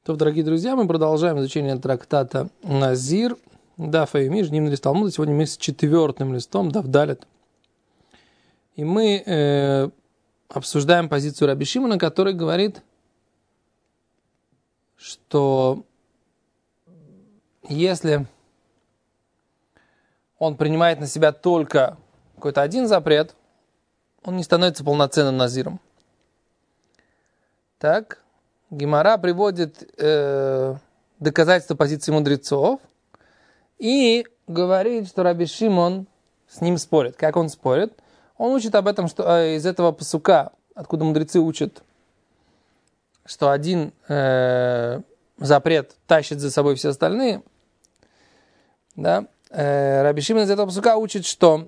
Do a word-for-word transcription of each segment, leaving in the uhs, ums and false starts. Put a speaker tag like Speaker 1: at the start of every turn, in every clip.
Speaker 1: То, дорогие друзья, мы продолжаем изучение трактата Назир, Даф Йоми, Жним лист Талмуда. Сегодня мы с четвертым листом, Даф Далет. И мы э, обсуждаем позицию Раби Шимона, который говорит, что если он принимает на себя только какой-то один запрет, он не становится полноценным назиром. Так, Гемара приводит э, доказательства позиции мудрецов и говорит, что Раби Шимон с ним спорит. Как он спорит? Он учит об этом, что э, из этого пасука, откуда мудрецы учат, что один э, запрет тащит за собой все остальные. Да? Э, Раби Шимон из этого пасука учит, что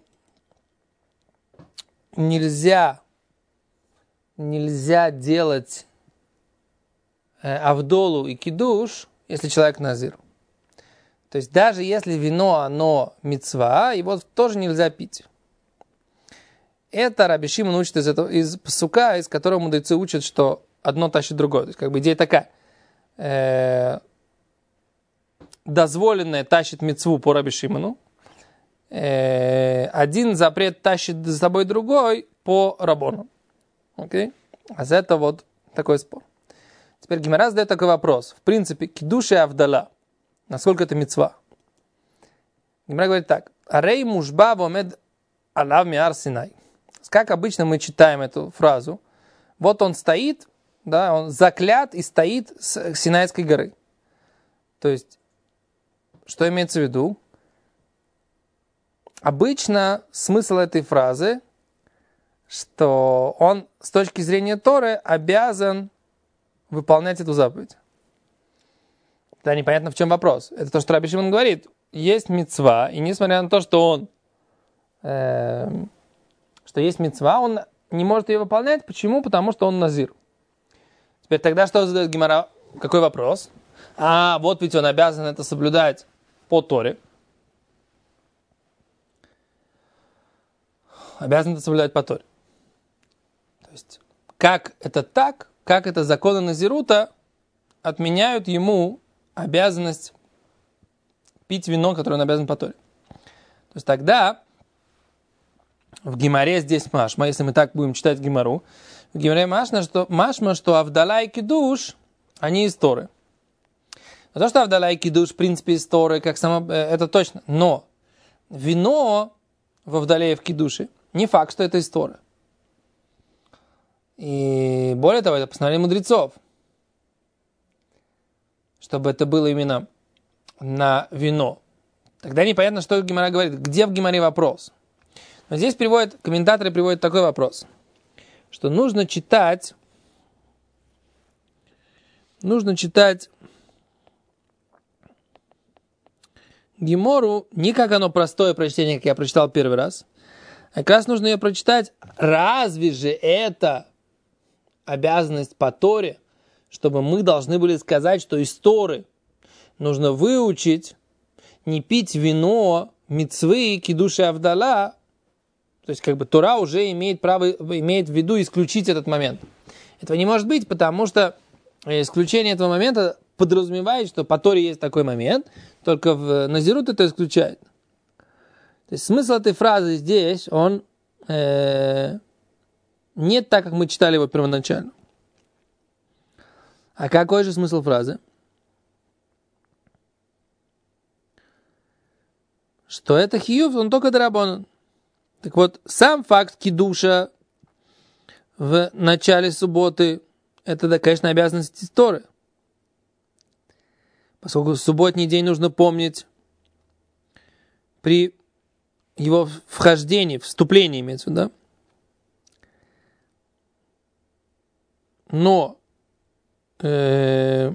Speaker 1: нельзя, нельзя делать авдолу и кидуш, если человек назир. То есть даже если вино, оно мицва, его тоже нельзя пить. Это Раби Шимон учит из, этого, из пасука, из которого мудрецы учат, что одно тащит другое. То есть как бы идея такая. Э, дозволенное тащит мицву по Раби Шимону. Э, один запрет тащит за собой другой по Рабону. Окей? А за это вот такой спор. Теперь Гемара задает такой вопрос. В принципе, кидуш и авдала. Насколько это мицва? Гемара говорит так. Арей мужба вомед алав миар Синай. Как обычно мы читаем эту фразу. Вот он стоит, да, он заклят и стоит с Синайской горы. То есть, что имеется в виду? Обычно смысл этой фразы, что он с точки зрения Торы обязан выполнять эту заповедь. Да, непонятно, в чем вопрос. Это то, что Раби Шимон говорит. Есть мицва, и несмотря на то, что он э, что есть мицва, он не может ее выполнять. Почему? Потому что он назир. Теперь тогда что задает Гемара? Какой вопрос? А, вот ведь он обязан это соблюдать по Торе. Обязан это соблюдать по Торе. То есть, как это так? Как это законы Назирута отменяют ему обязанность пить вино, которое он обязан по Торе. То есть тогда в Гемаре здесь машма, если мы так будем читать Гемару, в Гемаре машма, что, машма, что авдала и кидуш, они из Торы. Но то, что авдала и кидуш, в принципе, из Торы, как само, это точно. Но вино в авдале и в кидуше не факт, что это из Торы. И более того, это постановление мудрецов, чтобы это было именно на вино. Тогда непонятно, что Гемара говорит. Где в Гемаре вопрос? Но здесь приводят, комментаторы приводят такой вопрос, что нужно читать, нужно читать Гемору не как оно простое прочтение, как я прочитал первый раз, а как раз нужно ее прочитать. Разве же это обязанность по Торе, чтобы мы должны были сказать, что из Торы нужно выучить не пить вино, мицвы, кидуш и авдала. То есть как бы Тора уже имеет право, имеет в виду исключить этот момент. Этого не может быть, потому что исключение этого момента подразумевает, что по Торе есть такой момент, только в Назирут это исключает. То есть смысл этой фразы здесь, он э, не так, как мы читали его первоначально. А какой же смысл фразы? Что это хиюв, он только дарабонан. Так вот, сам факт кидуша в начале субботы, это, да, конечно, обязанность из Торы. Поскольку в субботний день нужно помнить при его вхождении, вступлении, имеется в виду, да? Но э,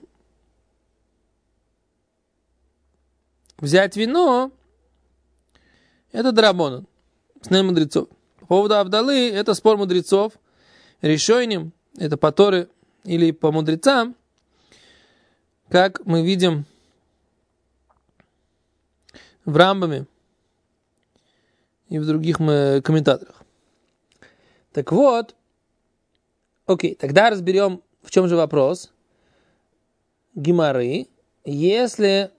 Speaker 1: взять вино это драбонан, снэ мудрецов. По поводу авдалы это спор мудрецов. Решойним это по Торе или по мудрецам, как мы видим в Рамбаме и в других комментаторах. Так вот, окей, тогда разберем, в чем же вопрос. Гемары, если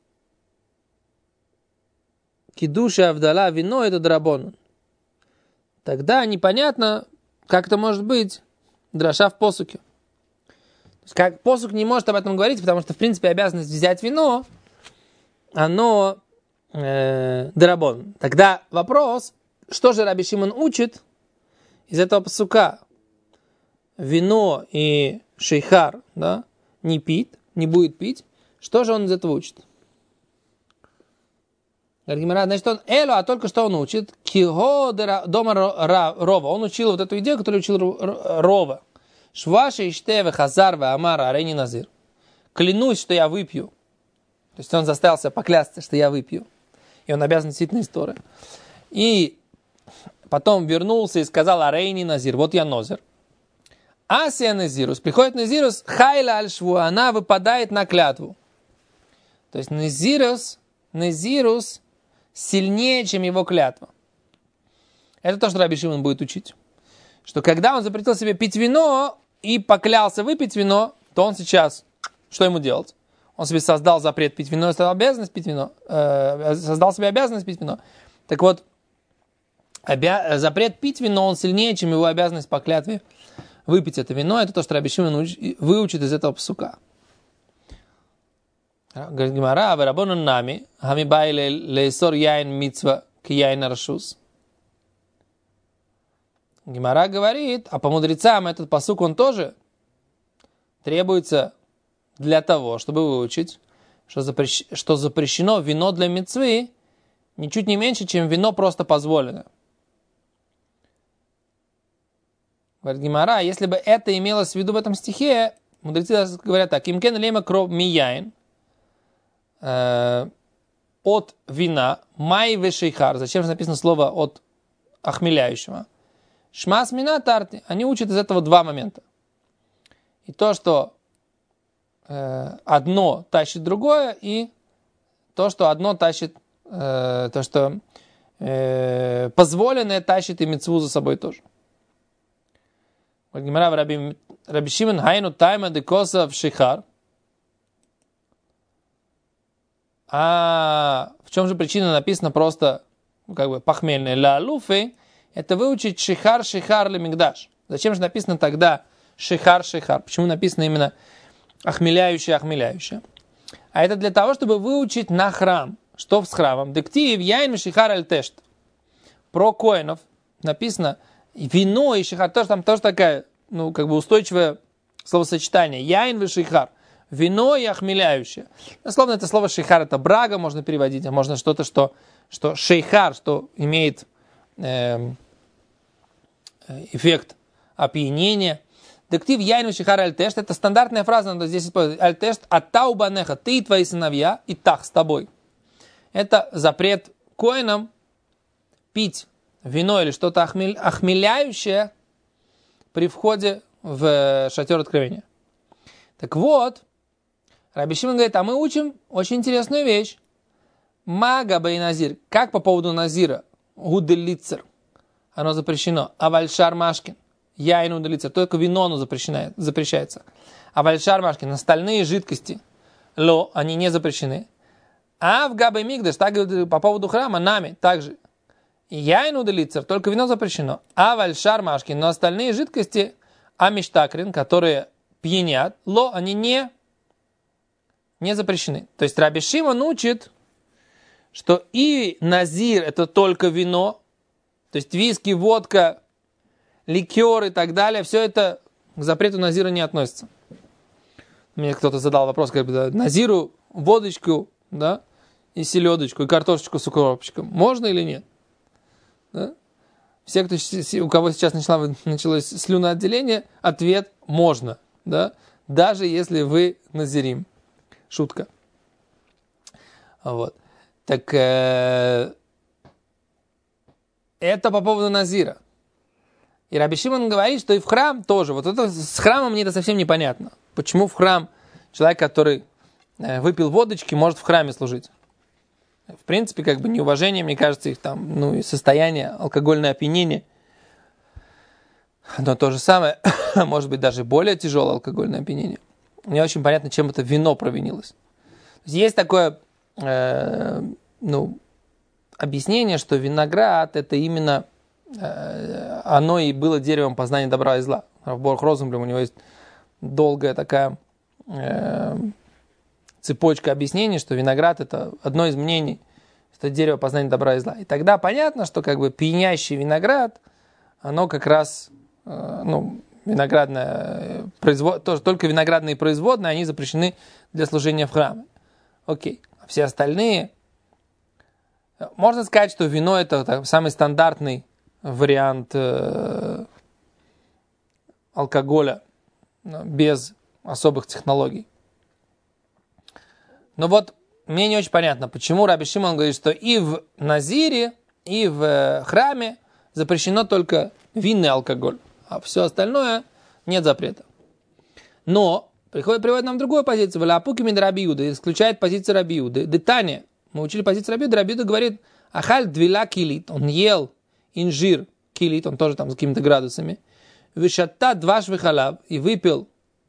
Speaker 1: кидуша авдала вино это драбон, тогда непонятно, как это может быть драша в посуке. То есть, как посук не может об этом говорить, потому что, в принципе, обязанность взять вино, оно э, драбон. Тогда вопрос, что же Раби Шимон учит из этого посука? Вино и шейхар, да, не пить, не будет пить. Что же он из этого учит? Значит, он эло, а только что он учит киго дома рова. Он учил вот эту идею, которую учил Рова. Шваши иштеве хазарве амара арени назир. Клянусь, что я выпью. То есть он заставил себя поклясться, что я выпью. И он обязан действительно истории. И потом вернулся и сказал арени назир. Вот я нозер. Асия назирус. Приходит назирус. Хайла аль-шву. Она выпадает на клятву. То есть назирус, назирус сильнее, чем его клятва. Это то, что Раби Шимон будет учить. Что когда он запретил себе пить вино и поклялся выпить вино, то он сейчас, что ему делать? Он себе создал запрет пить вино, создал обязанность пить вино, э, создал себе обязанность пить вино. Так вот, обя- запрет пить вино, он сильнее, чем его обязанность по клятве выпить это вино. Это то, что Раби Шимон уч- выучит из этого псука. Говорит Гемара, варабону нами, хами бай лейсор яин митцва ки яин рашус. Гемара говорит, а по мудрецам этот пасук, он тоже требуется для того, чтобы выучить, что, запрещ... что запрещено вино для мицвы ничуть не меньше, чем вино просто позволено. Говорит Гемара, если бы это имелось в виду в этом стихе, мудрецы говорят так, имкен лема кров мияин, от вина, май вешейхар. Зачем же написано слово от охмеляющего? Шмас мина тарти. Они учат из этого два момента. И то, что э, одно тащит другое, и то, что одно тащит, э, то, что э, позволенное тащит и мицву за собой тоже. Раби Шимон хайну тайма декоса в шейхар. А в чем же причина написано просто, как бы, похмельное? Ла луфы, это выучить шихар, шихар ли мигдаш. Зачем же написано тогда шихар, шихар? Почему написано именно охмеляющее, охмеляющее? А это для того, чтобы выучить на храм. Что с храмом? Дектив яйн шихар аль тешт. Про коинов написано вино и шихар. Тоже, там тоже такая, ну, как бы устойчивое словосочетание. Яйн и шихар. Вино и охмеляющее. Дословно это слово шейхар, это брага, можно переводить, а можно что-то, что, что шейхар, что имеет э, эффект опьянения. Дектив яйну шейхар аль-тешт, это стандартная фраза, надо здесь использовать. Аль-тешт, аттау банеха, ты и твои сыновья, и тах с тобой. Это запрет коинам пить вино или что-то охмель, охмеляющее при входе в шатер откровения. Так вот, Раби Шимон говорит, а мы учим очень интересную вещь. Мага бей назир. Как по поводу назира? Гуделицер. Оно запрещено. Авальшар машкин. Яйн уделицер. Только вино оно запрещается. Авальшар машкин. Остальные жидкости. Ло, они не запрещены. А в габе мигдаш, так по поводу храма, нами также. Яйн уделицер. Только вино запрещено. Авальшар машкин. Но остальные жидкости, амиштакрин, которые пьянят, ло, они не не запрещены. То есть Раби Шимон учит, что и назир это только вино, то есть виски, водка, ликер и так далее, все это к запрету назира не относится. Мне кто-то задал вопрос, как бы, да, назиру водочку, да, и селедочку, и картошечку с укропчиком. Можно или нет? Да? Все, кто, у кого сейчас начало, началось слюноотделение, ответ можно, да, даже если вы назирим. Шутка. Вот. Так э, это по поводу назира. И Раби Шимон говорит, что и в храм тоже. Вот это с храмом мне это совсем непонятно. Почему в храм человек, который э, выпил водочки, может в храме служить? В принципе, как бы неуважение, мне кажется, их там, ну и состояние, алкогольное опьянение. Но то же самое, может быть, даже более тяжелое алкогольное опьянение. не очень понятно, чем это вино провинилось. Есть такое э, ну, объяснение, что виноград это именно э, оно и было деревом познания добра и зла. В Равборх Розенблюм у него есть долгая такая э, цепочка объяснений, что виноград это одно из мнений, что это дерево познания добра и зла. И тогда понятно, что как бы пьянящий виноград, оно как раз, э, ну, виноградное производ... тоже только виноградные производные, они запрещены для служения в храме. Окей. А все остальные, можно сказать, что вино это так, самый стандартный вариант э, алкоголя без особых технологий. Но вот мне не очень понятно, почему Раби Шимон говорит, что и в Назире, и в храме запрещено только винный алкоголь, а все остальное нет запрета. Но приходит, приводит нам другую позицию, Валапуки мид Раби Юда, исключает позицию Раби Юды. Детание, мы учили позицию Раби Юда, Раби Юда говорит, ахаль двила килит, он ел инжир килит, он тоже там с какими-то градусами, вишатта дваш вихалав, и выпил,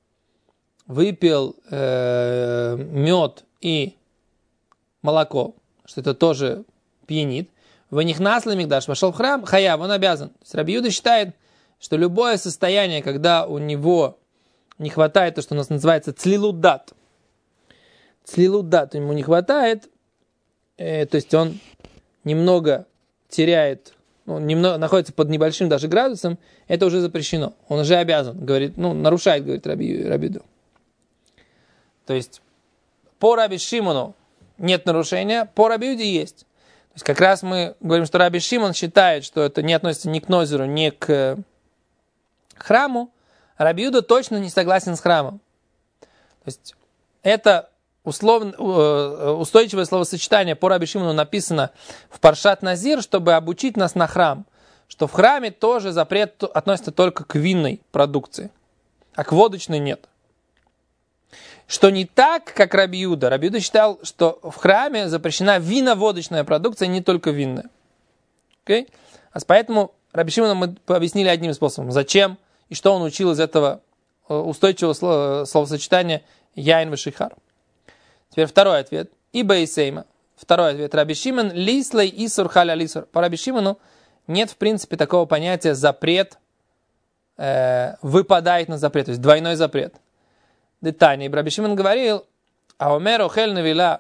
Speaker 1: выпил э, мед и молоко, что это тоже пьянит. В них наслый мигдаш пошел в храм, хаяв, он обязан. То есть Раби Юда считает, что любое состояние, когда у него не хватает то, что у нас называется цлилудат, цлилудат ему не хватает, э, то есть он немного теряет, ну, немного, находится под небольшим даже градусом, это уже запрещено. Он уже обязан, говорит, ну, нарушает, говорит Раби, Раби Юда. То есть по Раби Шимону нет нарушения, по Раби Юде есть. То есть как раз мы говорим, что Раби Шимон считает, что это не относится ни к Нозеру, ни к храму. Раби Юда точно не согласен с храмом. То есть это условно, устойчивое словосочетание по Раби Шимону написано в Паршат Назир, чтобы обучить нас на храм, что в храме тоже запрет относится только к винной продукции, а к водочной нет. Что не так, как Раби Юда. Раби Юда считал, что в храме запрещена вино-водочная продукция, не только винная. Okay? А поэтому Раби Шимону мы объяснили одним способом. Зачем и что он учил из этого устойчивого словосочетания яин вешихар. Теперь второй ответ. Ибо и сейма. Второй ответ. Раби Шимон лислей исур халя лисур. По Раби Шимону нет в принципе такого понятия запрет э, выпадает на запрет. То есть двойной запрет. Детание. Раби Шимон говорил, а омер охель навила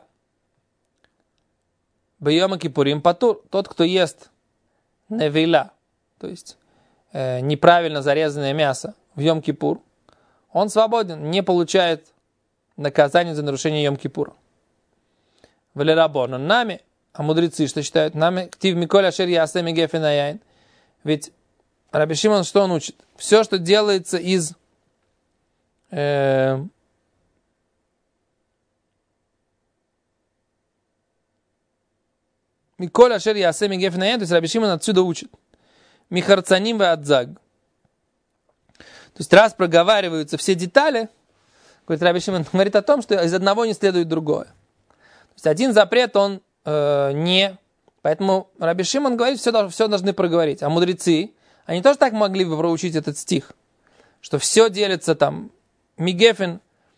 Speaker 1: бьема кипурим патур. Тот, кто ест навила, то есть э, неправильно зарезанное мясо в Йом-Кипур, он свободен, не получает наказание за нарушение Йом-Кипура. Валерабон, он нами, а мудрецы что считают? Нами ктив миколь ашер ясэ мигефин аяин. Ведь Раби Шимон что он учит? Все, что делается из э, миколь ашер ясэ мигефин аяин, то есть Раби Шимон отсюда учит. Михарцаним ве адзаг. То есть раз проговариваются все детали, говорит Раби Шимон, говорит о том, что из одного не следует другое. То есть один запрет, он э, не... Поэтому Раби Шимон говорит, все, все должны проговорить. А мудрецы, они тоже так могли бы проучить этот стих, что все делится там мигефин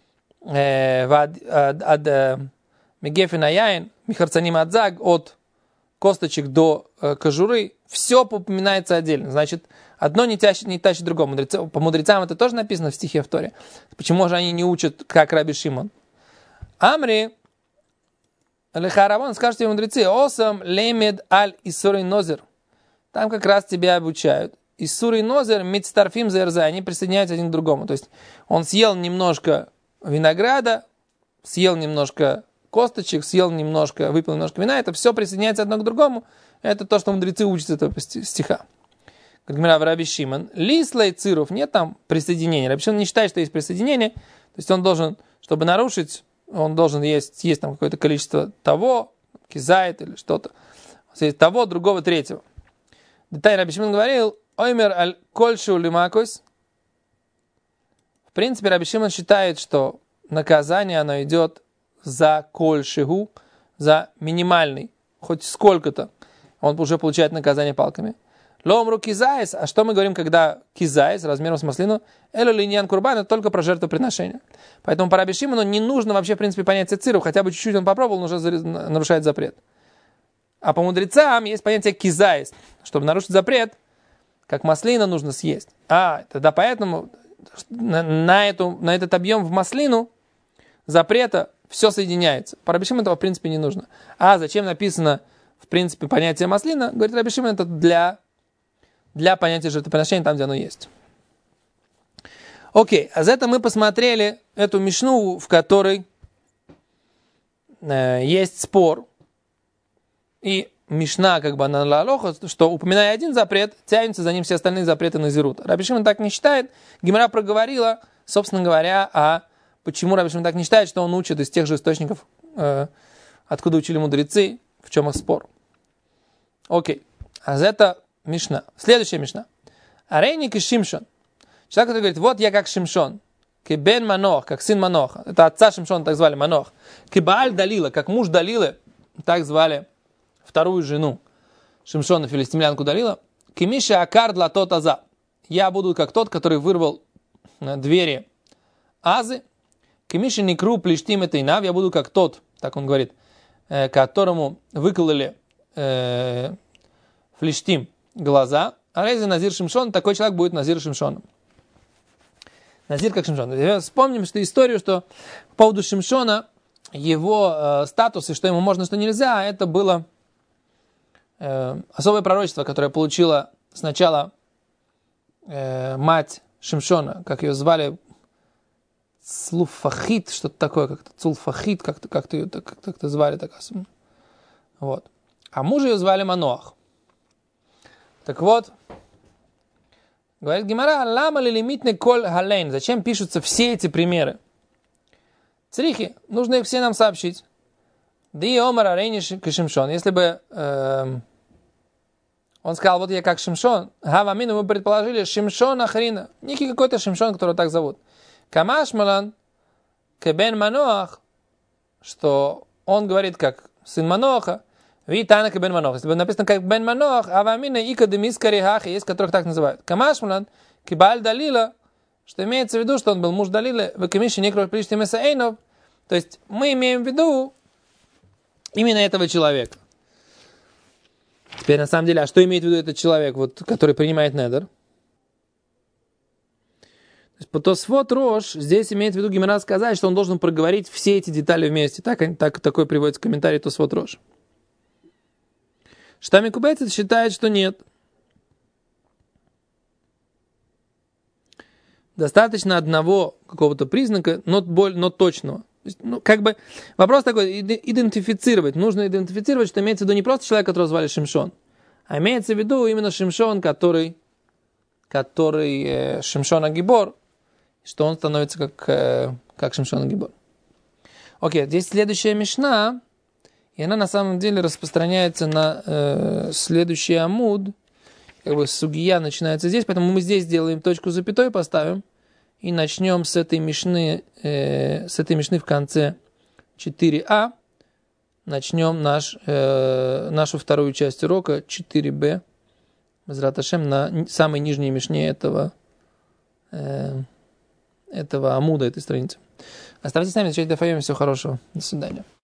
Speaker 1: мигефин аяин, михарцаним адзаг, от косточек до э, кожуры, все упоминается отдельно. Значит, одно не тащит, не тащит другое. Мудрецы, по мудрецам это тоже написано в стихе в Торе. Почему же они не учат, как Раби Шимон? Амри лехарабон, скажите мудрецы, осам лемед аль исурей нозер. Там как раз тебя обучают. Исурей нозер митстарфим зерза. Они присоединяются один к другому. То есть он съел немножко винограда, съел немножко косточек, съел немножко, выпил немножко вина. Это все присоединяется одно к другому. Это то, что мудрецы учат из этого стиха. Как говорят Раби Шимон, лислей циров, нет там присоединения. Раби Шимон не считает, что есть присоединение. То есть он должен, чтобы нарушить, он должен есть, есть там какое-то количество того, кизайт или что-то. Есть того, другого, третьего. Деталь Раби Шимон говорил, оймер аль кольшу лимакос. В принципе, Раби Шимон считает, что наказание, оно идет за кольшигу, за минимальный, хоть сколько-то. Он уже получает наказание палками. Ломру кизайс, а что мы говорим, когда кизайс размером с маслину? Элю линьян курбан, это только про жертвоприношение. Поэтому по Раби Шимону не нужно вообще, в принципе, понятие циру, хотя бы чуть-чуть он попробовал, он уже нарушает запрет. А по мудрецам есть понятие кизайс. Чтобы нарушить запрет, как маслина нужно съесть. А, тогда поэтому на, на, эту, на этот объем в маслину запрета все соединяется. По Раби Шимону этого, в принципе, не нужно. А зачем написано, в принципе, понятие маслина? Говорит Раби Шимон, это для... для понятия жертвоприношения там, где оно есть. Окей, а за это мы посмотрели эту мишну, в которой э, есть спор. И мишна, как бы она лалоха, что упоминая один запрет, тянется за ним все остальные запреты назирута. Раби Шимон так не считает. Гемара проговорила, собственно говоря, а почему Раби Шимон так не считает, что он учит из тех же источников, э, откуда учили мудрецы, в чем их спор. Окей, а за это мишна. Следующая мишна. Арейник и Шимшон. Человек, который говорит, вот я как Шимшон. Кебен Манох, как сын Маноха. Это отца Шимшона так звали, Манох. Кебааль Далила, как муж Далилы, так звали вторую жену Шимшона, филистимлянку Далила. Кемиша Акар для тот Аза. Я буду как тот, который вырвал двери Азы. Кемиша Никру Плештим это Инав. Я буду как тот, так он говорит, которому выкололи э, Флештим глаза. А Рейзе Назир Шимшон, такой человек будет Назир Шимшоном. Назир как Шимшон. Вспомним что историю, что по поводу Шимшона, его э, статус и что ему можно, что нельзя, это было э, особое пророчество, которое получила сначала э, мать Шимшона, как ее звали, Цулфахит, что-то такое, как-то Цулфахит, как-то, как-то ее так, как-то звали. Так, вот. А мужа ее звали Маноах. Так вот, говорит Гемара, лама ли лимитный коль галейн. Зачем пишутся все эти примеры? Црихи, нужно их все нам сообщить. Ди омар арейни Шимшон. Если бы э, он сказал, вот я как Шимшон, гавамину мы предположили Шимшон Ахрина. Некий какой-то Шимшон, которого так зовут. Камаш Малан, Кебен Маноах, что он говорит как сын Маноха. Витана Кебен Маноах. Если бы написано как Бен Маноах, авамина ика демискари хахи, есть которых так называют. Камаш Малан, Кибаль Далила, что имеется в виду, что он был муж Далилы, в Камише некров приштим эсаэйнов. То есть мы имеем в виду именно этого человека. Теперь на самом деле, а что имеет в виду этот человек, вот, который принимает недер? То есть по Тосфот Рош здесь имеет в виду Гемара сказать, что он должен проговорить все эти детали вместе. Так, так, такой приводится комментарий Тосфот Рош. Штами Кубецет считает, что нет. Достаточно одного какого-то признака, но, боль, но точного. То есть, ну, как бы вопрос такой, идентифицировать. Нужно идентифицировать, что имеется в виду не просто человек, которого звали Шимшон, а имеется в виду именно Шимшон, который, который э, Шимшон Агибор, что он становится как, э, как Шимшон Агибор. Окей, здесь следующая мишна, и она на самом деле распространяется на э, следующий амуд. Как бы сугия начинается здесь, поэтому мы здесь сделаем точку запятой, поставим и начнем с этой мишны, э, с этой мишны в конце четыре а. Начнем наш, э, нашу вторую часть урока четыре бэ. Безрат Ашем на самой нижней мишне этого, э, этого амуда, этой страницы. Оставайтесь с нами, изучайте Дафайом, всего хорошего. До свидания.